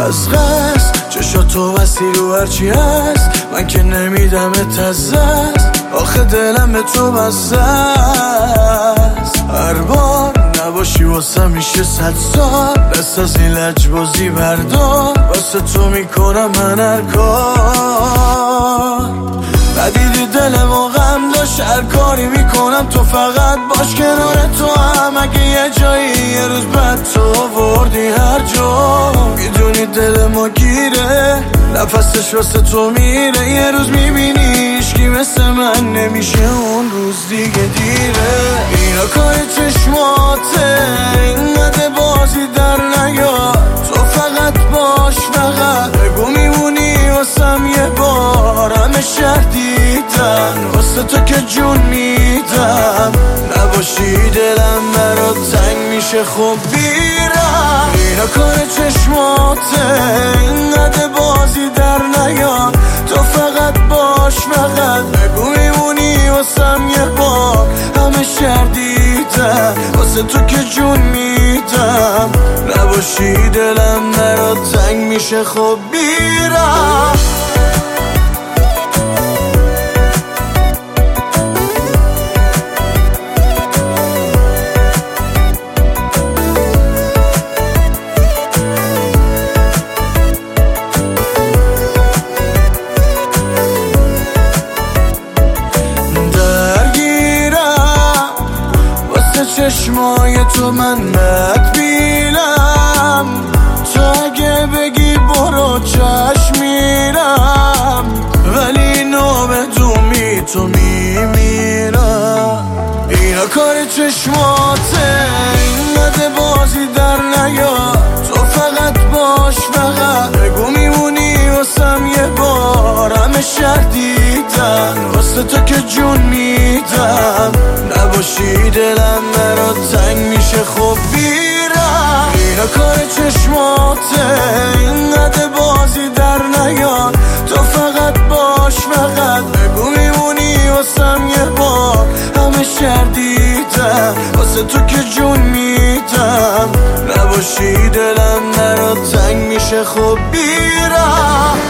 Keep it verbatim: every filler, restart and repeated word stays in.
از قصد چشاتو وسیل و هرچی هست من که نمیدم اتزست. آخه دلم به تو بسته است، هر بار نباشی واسه میشه صد سال. دست از این لجبازی بردار، واسه تو میکنم من هر کار. ندیدی دلم و غم داشت، هر کاری میکنم تو فقط باش کنار تو هم. اگه یه جایی یه روز بعد تو وردی هر جا، میدونی دل ما گیره نفسش واسه تو میره. یه روز میبینیش کی مثل من نمیشه، اون روز دیگه دیره. اینا کار چشماته، اینقدر بازی در نیار. تو فقط باش، فقط بگو میمونی واسم یه بار. همه شهر دیدن واسه تو که جون میدم، نباشی دلم برات تنگ میشه خب بیرم. اینا کار چشماته، اینقدر بازی در نیار. تو فقط باش، فقط بگو میمونی واسم یه بار. همه شهر دیدن واسه تو که جون میدم، نباشی دلم برات تنگ میشه خب بیرم. چشمای تو من مدبیلم، تو اگه بگی برو چشم میرم، ولی اینو بدونی تو میمیرم. اینا کار چشماته، اینقدر بازی در نیار. تو فقط باش، فقط بگو میمونی واسم یه بار. همه شهر دیدن واسه تو که جون میدم، نباشی دلم برات تنگ میشه خب بیرم. اینا کار چشماته، اینقدر بازی در نیار. تو فقط باش، فقط بگو میمونی واسم یه بار. همه شهر دیدم واسه تو که جون میدم، نباشی دلم برات تنگ میشه خب بیرم.